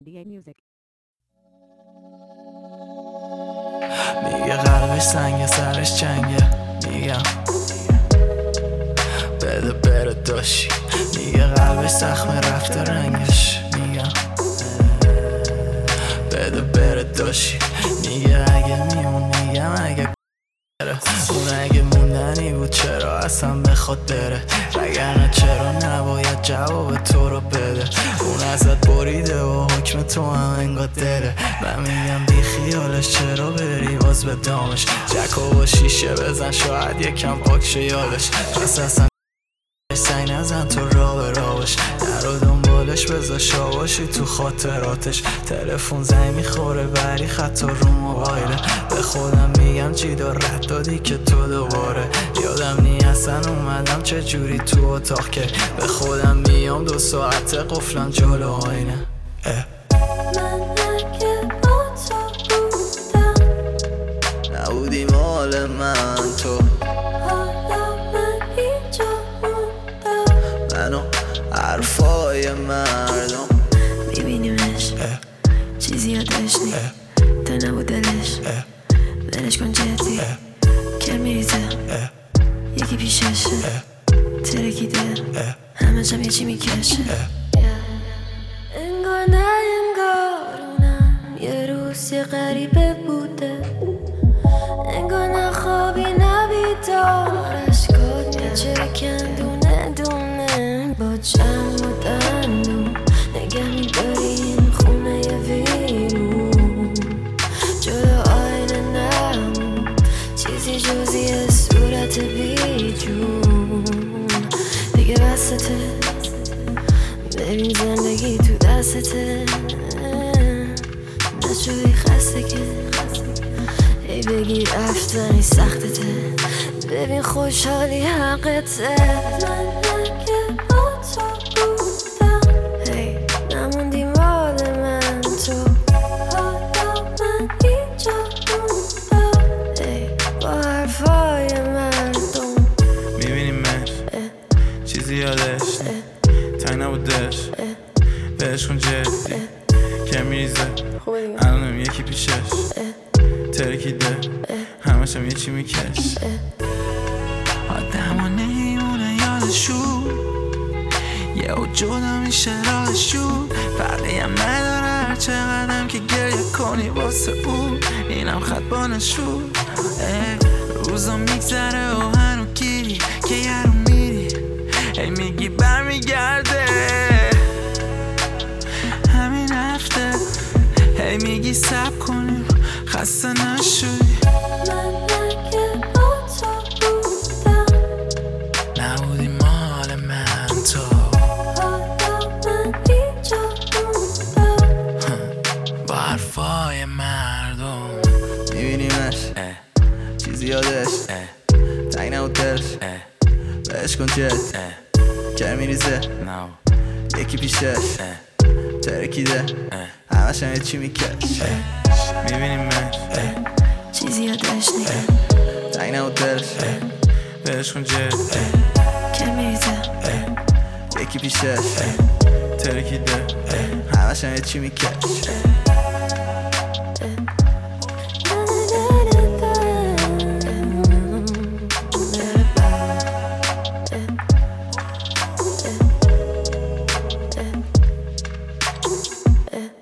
DA Music. میگه قلبش سنگه سرش چنگه، میگم بده بره داشی. میگه قلبش زخمه رفته رنگش، میگم بده بره داشی. میگه اگه میمون، میگم اگه اون اگه موندنی بود چرا اصلا بخواد بره، وگرنه چرا نباید جواب تو رو بده. اون ازت بریده و حکم تو هم انگار داره. من میگم بی خیالش چرا بری باز به دامش، جکو با شیشه بزن شاید یکم پاک شه یادش. پس اصلا سعی نزن تو راه به راهش، در و دنبالش بذار شاباشی تو خاطراتش. تلفن زنگ میخوره بری خطا رو موبایله، به خودم میگم چی رد دادی که تو دوباره. یادم نی اصلا اومدم چه جوری تو اتاق که به خودم میام 2 ساعت قفلم جلو آینه. من اگه با تو بودم نبودی مال من تو، حالا من اینجا موندم. منو حرفای مردم میبینیمش چیزی یادش نی تا نبود دلش، ولش کن جدی که میریزه یکی پیششه ترکیده همش هم یه چی میکشه. انگار نه انگار اونم یه روز یه غریبه بوده، انگار نه خوابی نه بیدار، اشکات میچکن دونه دونه با چند و دندون نگه میداری این خونه ویرون. جلو آینه نمون چیزی جزی صورت بیجون دیگه بسته، ببین زندگی تو دستته، نشدی خسته که ای بگی رفتنی سختته، ببین خوشحالی حقته. من اگه با تو بودم هی نموندی مال من تو، حالا من اینجا موندم ای با حرفای مردم. میبینیمش چیزی یادش تنگ نبودش، بهش کن جدی که میریزه الانم یکی پیشش ترکیده همش هم یه چی میکش. آدم ها نمیمونه یادشون یه و جدا میشه راهشون، فرقی هم نداره هر چقدرم که گریه کنی واسه اون، اینم خط با نشون. روزا میگذره و هنو گیری که یه رو میری ای میگی برمیگرده همین هفته، هی میگی سب کنیم خسته نشدی. من اگه با تو بودم نبودی مال من تو، حالا من اینجا موندم با حرفای مردم. میبینیمش چیزی یادش تنگ نبود دلش، بهش کن جد که میریزه یکی پیشش ترکیده همش هم یه چی میکش. میبینیمش چیزی یادش نی تنگ نبود دلش، بهش کن جد که میریزه یکی پیشش ترکیده همش هم یه چی میکش.